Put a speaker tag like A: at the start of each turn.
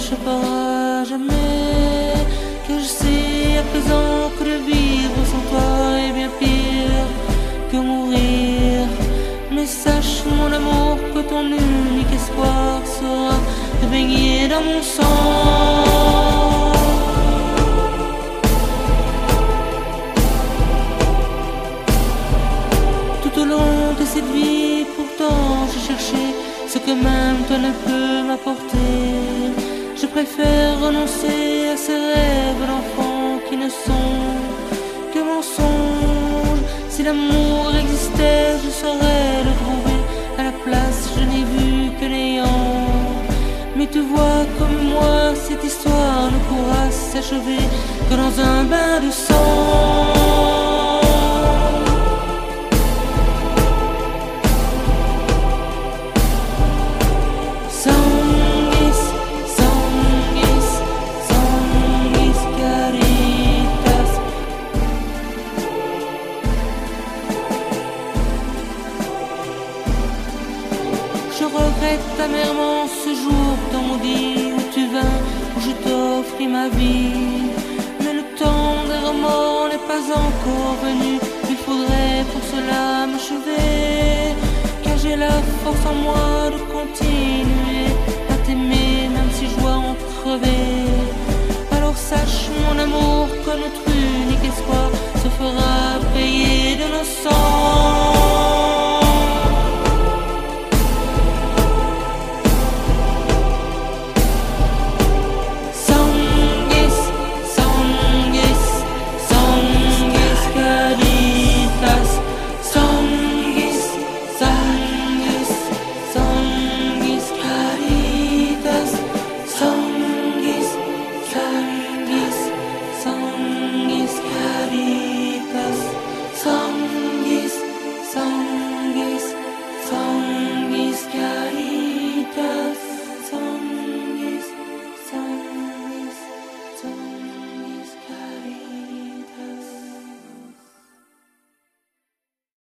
A: m'échappera jamais. Que je sais à présent que de vivre sans toi est bien pire que mourir. Mais sache mon amour que ton unique espoir sera de baigner dans mon sang. Tout au long de cette vie, pourtant j'ai cherché ce que même toi ne peux m'apporter. Je préfère renoncer à ces rêves d'enfant qui ne sont que mensonges. Si l'amour existait, je saurais le trouver. À la place, je n'ai vu que néant. Mais tu vois comme moi, cette histoire ne pourra s'achever que dans un bain de sang. Je regrette amèrement ce jour tant maudit où tu vins, où je t'offris ma vie. Mais le temps des remords n'est pas encore venu. Il faudrait pour cela m'achever, car j'ai la force en moi de continuer à t'aimer, même si je dois en crever. Alors sache mon amour que notre